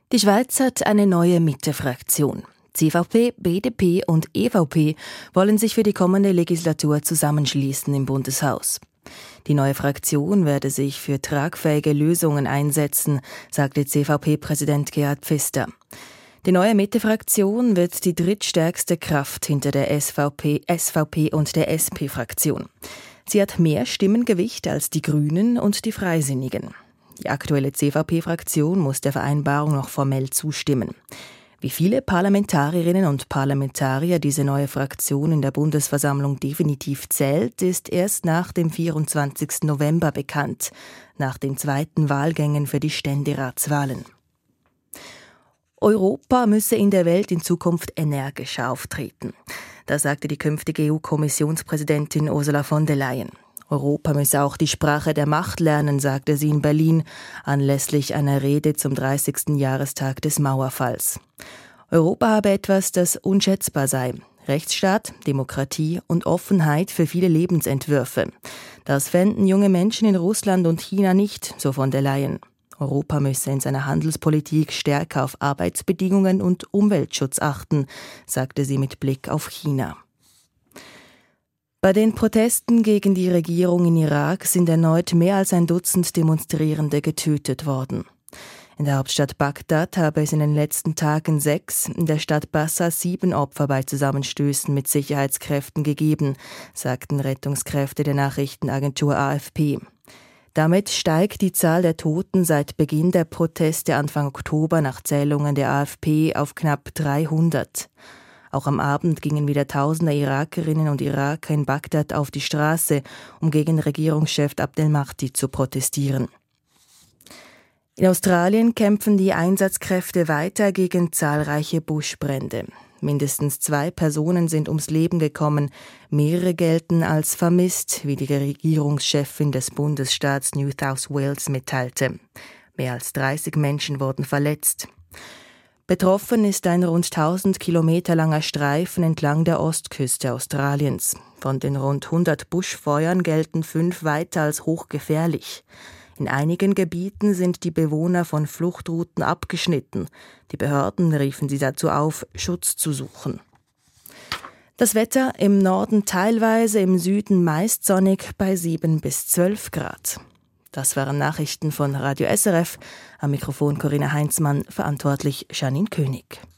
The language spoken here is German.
Die Schweiz hat eine neue Mitte-Fraktion. CVP, BDP und EVP wollen sich für die kommende Legislatur zusammenschließen im Bundeshaus. Die neue Fraktion werde sich für tragfähige Lösungen einsetzen, sagte CVP-Präsident Gerhard Pfister. Die neue Mitte-Fraktion wird die drittstärkste Kraft hinter der SVP und der SP-Fraktion. Sie hat mehr Stimmengewicht als die Grünen und die Freisinnigen. Die aktuelle CVP-Fraktion muss der Vereinbarung noch formell zustimmen. Wie viele Parlamentarierinnen und Parlamentarier diese neue Fraktion in der Bundesversammlung definitiv zählt, ist erst nach dem 24. November bekannt, nach den zweiten Wahlgängen für die Ständeratswahlen. Europa müsse in der Welt in Zukunft energischer auftreten. Das sagte die künftige EU-Kommissionspräsidentin Ursula von der Leyen. Europa müsse auch die Sprache der Macht lernen, sagte sie in Berlin, anlässlich einer Rede zum 30. Jahrestag des Mauerfalls. Europa habe etwas, das unschätzbar sei. Rechtsstaat, Demokratie und Offenheit für viele Lebensentwürfe. Das fänden junge Menschen in Russland und China nicht, so von der Leyen. Europa müsse in seiner Handelspolitik stärker auf Arbeitsbedingungen und Umweltschutz achten, sagte sie mit Blick auf China. Bei den Protesten gegen die Regierung in Irak sind erneut mehr als ein Dutzend Demonstrierende getötet worden. In der Hauptstadt Bagdad habe es in den letzten Tagen 6, in der Stadt Bassa 7 Opfer bei Zusammenstößen mit Sicherheitskräften gegeben, sagten Rettungskräfte der Nachrichtenagentur AFP. Damit steigt die Zahl der Toten seit Beginn der Proteste Anfang Oktober nach Zählungen der AFP auf knapp 300. Auch am Abend gingen wieder Tausende Irakerinnen und Iraker in Bagdad auf die Straße, um gegen Regierungschef Abdel Mahdi zu protestieren. In Australien kämpfen die Einsatzkräfte weiter gegen zahlreiche Buschbrände. Mindestens 2 Personen sind ums Leben gekommen, mehrere gelten als vermisst, wie die Regierungschefin des Bundesstaats New South Wales mitteilte. Mehr als 30 Menschen wurden verletzt. Betroffen ist ein rund 1000 Kilometer langer Streifen entlang der Ostküste Australiens. Von den rund 100 Buschfeuern gelten 5 weiter als hochgefährlich. In einigen Gebieten sind die Bewohner von Fluchtrouten abgeschnitten. Die Behörden riefen sie dazu auf, Schutz zu suchen. Das Wetter im Norden teilweise, im Süden meist sonnig bei 7 bis 12 Grad. Das waren Nachrichten von Radio SRF. Am Mikrofon Corinna Heinzmann, verantwortlich Janine König.